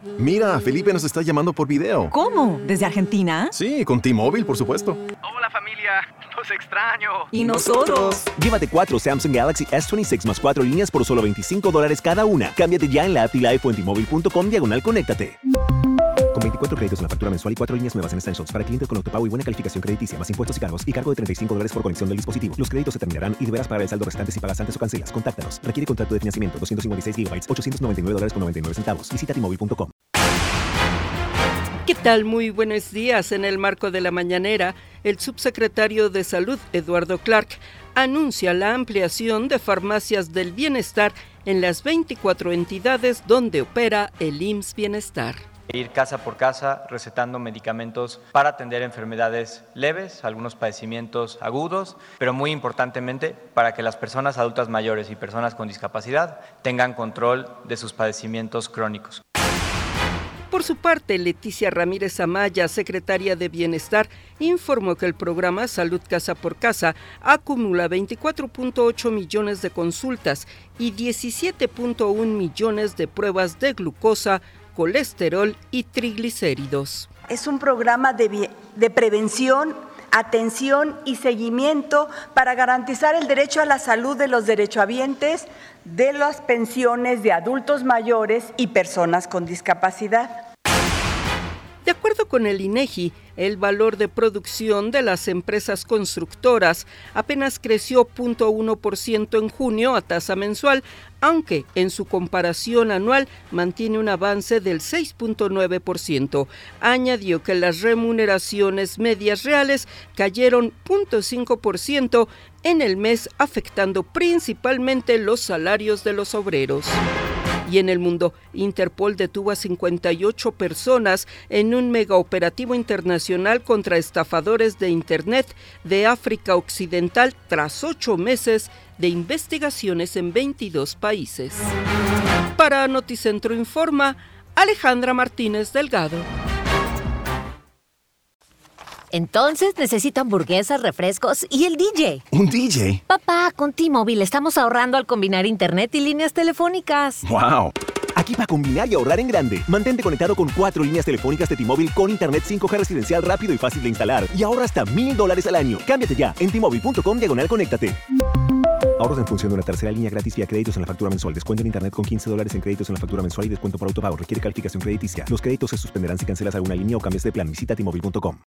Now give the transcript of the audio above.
Mira, Felipe nos está llamando por video. ¿Cómo? ¿Desde Argentina? Sí, con T-Mobile, por supuesto. Hola familia, los extraño. ¿Y nosotros? Llévate 4 Samsung Galaxy S26 más 4 líneas por solo $25 cada una. Cámbiate ya en la app y Live o en T-Mobile.com/conéctate. Con 24 créditos en la factura mensual y 4 líneas nuevas en Essentials para clientes con autopago y buena calificación crediticia, más impuestos y cargos, y cargo de $35 por conexión del dispositivo. Los créditos se terminarán y deberás pagar el saldo restante si pagas antes o cancelas. Contáctanos. Requiere contrato de financiamiento. 256 GB, $899.99. Visita T-Mobile.com. ¿Qué tal? Muy buenos días. En el marco de la mañanera, el subsecretario de Salud, Eduardo Clark, anuncia la ampliación de farmacias del bienestar en las 24 entidades donde opera el IMSS Bienestar. Ir casa por casa recetando medicamentos para atender enfermedades leves, algunos padecimientos agudos, pero muy importantemente para que las personas adultas mayores y personas con discapacidad tengan control de sus padecimientos crónicos. Por su parte, Leticia Ramírez Amaya, secretaria de Bienestar, informó que el programa Salud Casa por Casa acumula 24.8 millones de consultas y 17.1 millones de pruebas de glucosa, colesterol y triglicéridos. Es un programa de prevención, atención y seguimiento para garantizar el derecho a la salud de los derechohabientes de las pensiones de adultos mayores y personas con discapacidad. De acuerdo con el INEGI, el valor de producción de las empresas constructoras apenas creció 0.1% en junio a tasa mensual, aunque en su comparación anual mantiene un avance del 6.9%. Añadió que las remuneraciones medias reales cayeron 0.5% en el mes, afectando principalmente los salarios de los obreros. Y en el mundo, Interpol detuvo a 58 personas en un megaoperativo internacional contra estafadores de Internet de África Occidental tras 8 meses de investigaciones en 22 países. Para Noticentro Informa, Alejandra Martínez Delgado. Entonces necesito hamburguesas, refrescos y el DJ. ¿Un DJ? Papá, con T-Mobile estamos ahorrando al combinar internet y líneas telefónicas. ¡Wow! Aquí para combinar y ahorrar en grande. Mantente conectado con 4 líneas telefónicas de T-Mobile con internet 5G residencial rápido y fácil de instalar. Y ahorra hasta $1,000 al año. Cámbiate ya en T-Mobile.com/conéctate. Ahorros en función de una tercera línea gratis vía créditos en la factura mensual. Descuento en internet con $15 en créditos en la factura mensual y descuento por autopago. Requiere calificación crediticia. Los créditos se suspenderán si cancelas alguna línea o cambias de plan. Visita T-Mobile.com.